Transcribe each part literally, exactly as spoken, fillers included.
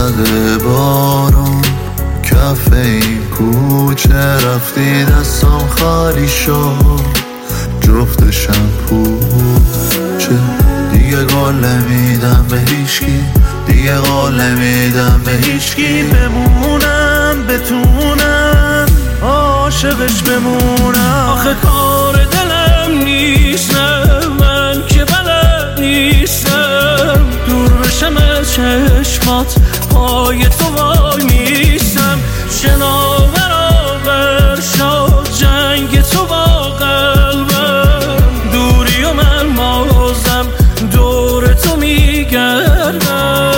زده بارون کف این کوچه رفتی دستم خالی شد جفت شمپوچه دیگه قول نمیدم به هیچکی دیگه قول نمیدم به هیچکی بمونم بتونم عاشقش بمونم آخه کار دلم نیست نه من که بلد نیستم دور بشم از چشمات پای تو وای میستم شنا برابر شد جنگ تو با قلبم دوری و من بازم دور تو میگردم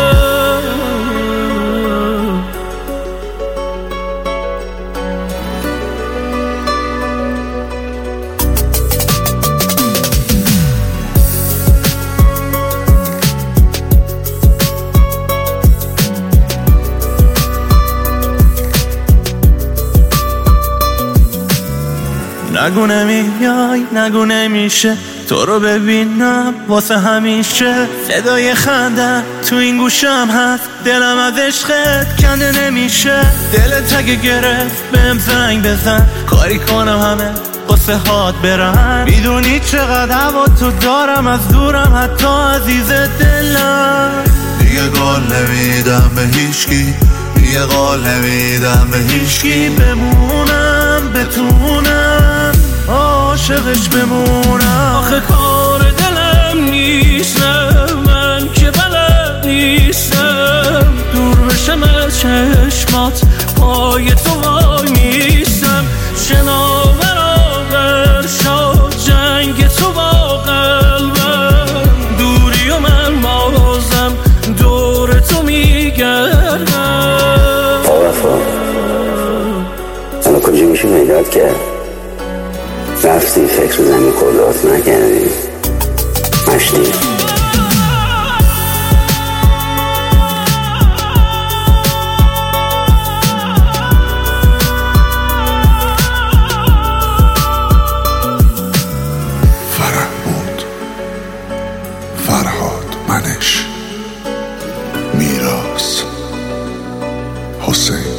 نگو نمیای نگو نمیشه تو رو ببینم واسه همیشه صدای خنده تو این گوشم هست دلم از عشقت کنده نمیشه دلت اگه گرفت بهم زنگ بزن کاری کنم همه قصه هات برن میدونی چقدر هوا تو دارم از دورم حتی عزیز دلم دیگه قول نمیدم به هیچکی دیگه قول نمیدم به هیچکی بمونم بتونم عاشقش بمونم آخه کار دلم نیست نه من که بلد نیستم دور بشم از چشمات پای تو وای میستم شنا برابر شد جنگ تو با قلبم دوری و من بازم دور تو میگردم وفا حالا کجا میشه پیدات کرد رفتی فکر زنی کلات نکردی مشتی فرهمود فرهاد منش میراث حسین